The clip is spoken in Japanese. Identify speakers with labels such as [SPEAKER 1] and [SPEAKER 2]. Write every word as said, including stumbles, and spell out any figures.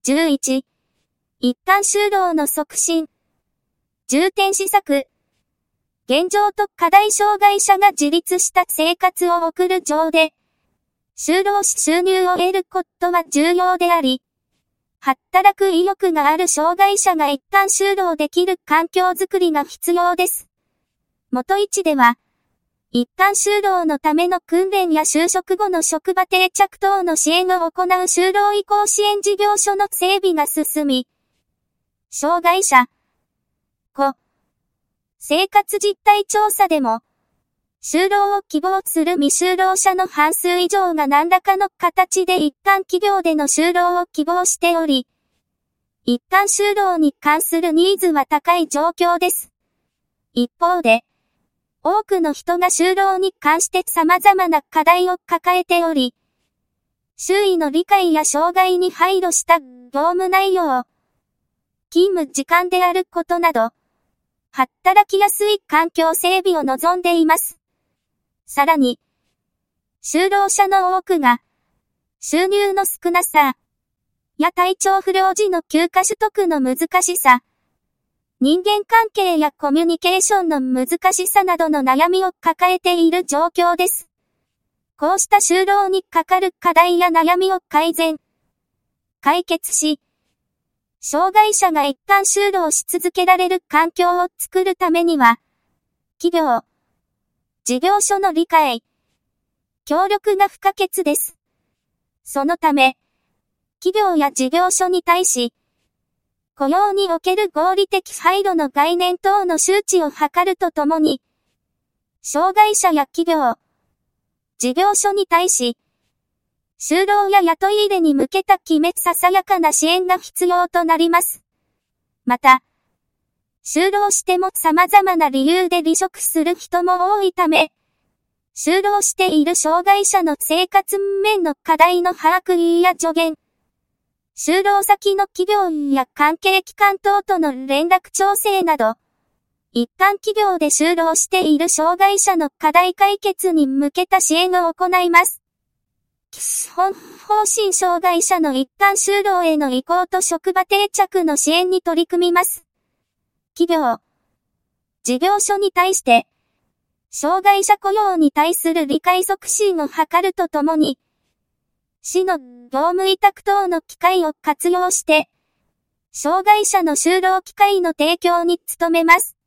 [SPEAKER 1] じゅういち、一般就労の促進。重点施策。現状と課題障害者が自立した生活を送る上で、就労し収入を得ることは重要であり、働く意欲がある障害者が一般就労できる環境づくりが必要です。元市では、一般就労のための訓練や就職後の職場定着等の支援を行う就労移行支援事業所の整備が進み、障害者、子、生活実態調査でも、就労を希望する未就労者の半数以上が何らかの形で一般企業での就労を希望しており、一般就労に関するニーズは高い状況です。一方で、多くの人が就労に関して様々な課題を抱えており、周囲の理解や障害に配慮した業務内容、勤務時間であることなど、働きやすい環境整備を望んでいます。さらに、就労者の多くが、収入の少なさ、や体調不良時の休暇取得の難しさ、人間関係やコミュニケーションの難しさなどの悩みを抱えている状況です。こうした就労にかかる課題や悩みを改善、解決し、障害者が一般就労し続けられる環境を作るためには、企業、事業所の理解、協力が不可欠です。そのため、企業や事業所に対し、雇用における合理的配慮の概念等の周知を図るとともに、障害者や企業、事業所に対し、就労や雇い入れに向けたきめささやかな支援が必要となります。また、就労しても様々な理由で離職する人も多いため、就労している障害者の生活面の課題の把握や助言、就労先の企業や関係機関等との連絡調整など、一般企業で就労している障害者の課題解決に向けた支援を行います。基本方針障害者の一般就労への移行と職場定着の支援に取り組みます。企業、事業所に対して、障害者雇用に対する理解促進を図るとともに、市の業務委託等の機会を活用して、障害者の就労機会の提供に努めます。